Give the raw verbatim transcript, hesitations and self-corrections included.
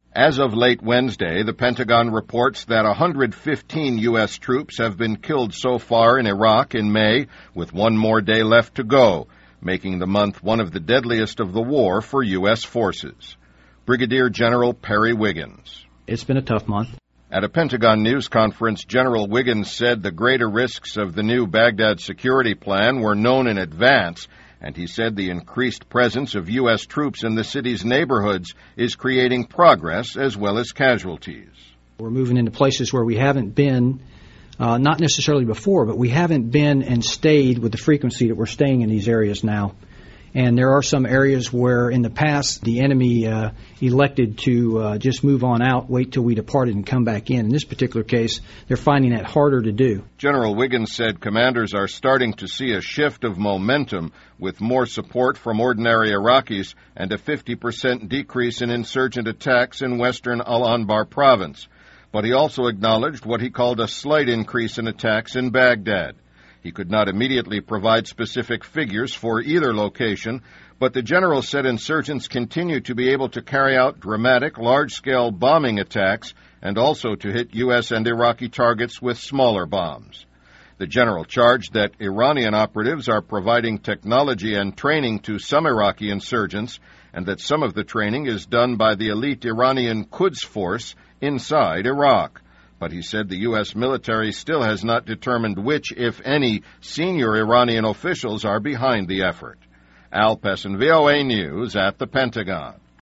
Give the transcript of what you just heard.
As of late Wednesday, the Pentagon reports that one hundred fifteen U S troops have been killed so far in Iraq in May, with one more day left to go, making the month one of the deadliest of the war for U S forces. Brigadier General Perry Wiggins. It's been a tough month. At a Pentagon news conference, General Wiggins said the greater risks of the new Baghdad security plan were known in advance, and he said the increased presence of U S troops in the city's neighborhoods is creating progress as well as casualties. We're moving into places where we haven't been, uh, not necessarily before, but we haven't been and stayed with the frequency that we're staying in these areas now. And there are some areas where in the past the enemy uh, elected to uh, just move on out, wait till we departed and come back in. In this particular case, they're finding that harder to do. General Wiggins said commanders are starting to see a shift of momentum with more support from ordinary Iraqis and a fifty percent decrease in insurgent attacks in western Al-Anbar province. But he also acknowledged what he called a slight increase in attacks in Baghdad. He could not immediately provide specific figures for either location, but the general said insurgents continue to be able to carry out dramatic, large-scale bombing attacks and also to hit U S and Iraqi targets with smaller bombs. The general charged that Iranian operatives are providing technology and training to some Iraqi insurgents and that some of the training is done by the elite Iranian Quds Force inside Iraq. But he said the U S military still has not determined which, if any, senior Iranian officials are behind the effort. Al Pessin, V O A News at the Pentagon.